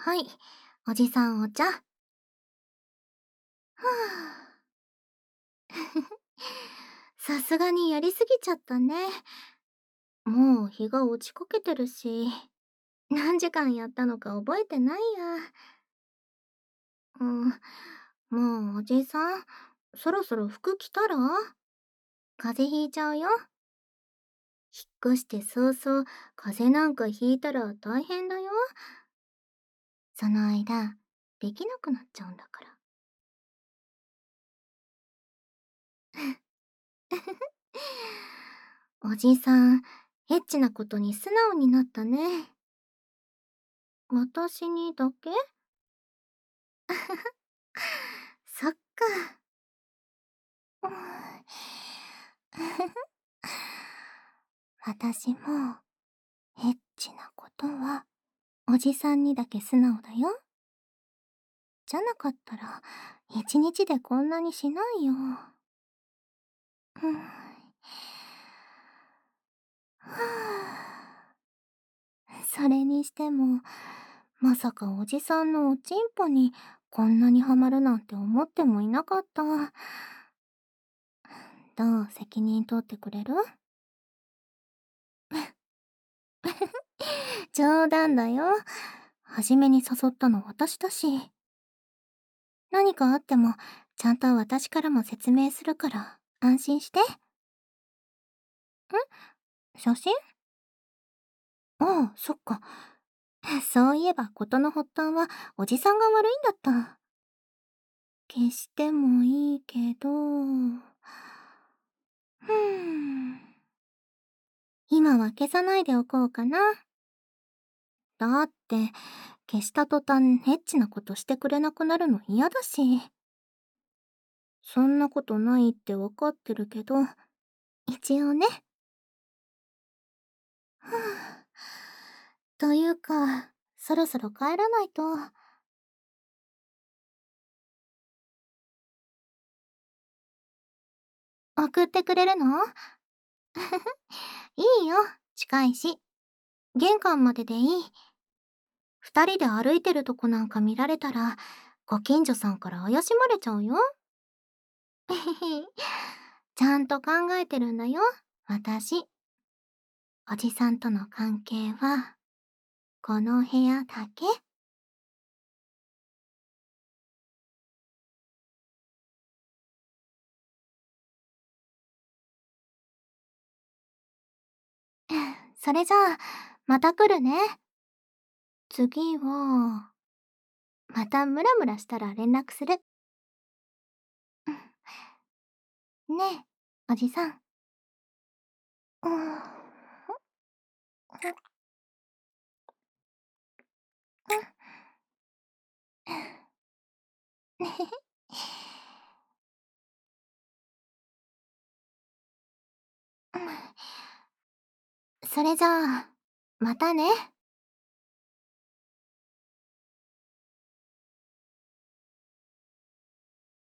はい。おじさんお茶。はぁ。さすがにやりすぎちゃったね。もう日が落ちこけてるし、何時間やったのか覚えてないや。うん、もうおじさん、そろそろ服着たら？風邪ひいちゃうよ。引っ越して早々、風邪なんかひいたら大変だよ。その間、できなくなっちゃうんだから。おじさん、エッチなことに素直になったね。私にだけ？そっか。うん私も、エッチなことは、おじさんにだけ素直だよ。じゃなかったら、一日でこんなにしないよ。うん。はあ、それにしても、まさかおじさんのおちんぽにこんなにハマるなんて思ってもいなかった。どう責任取ってくれる？冗談だよ。初めに誘ったの私だし。何かあっても、ちゃんと私からも説明するから、安心して。写真？ああ、そっか。そういえば事の発端は、おじさんが悪いんだった。消してもいいけど、今は消さないでおこうかな。だって、消した途端、エッチなことしてくれなくなるの嫌だし。そんなことないってわかってるけど、一応ね。はぁ。というか、そろそろ帰らないと。送ってくれるの？いいよ、近いし。玄関まででいい。二人で歩いてるとこなんか見られたら、ご近所さんから怪しまれちゃうよ。ちゃんと考えてるんだよ、私。おじさんとの関係は、この部屋だけ。それじゃあ、また来るね。次は、またムラムラしたら連絡する。ねえ、おじさん。うん。それじゃあ、またね。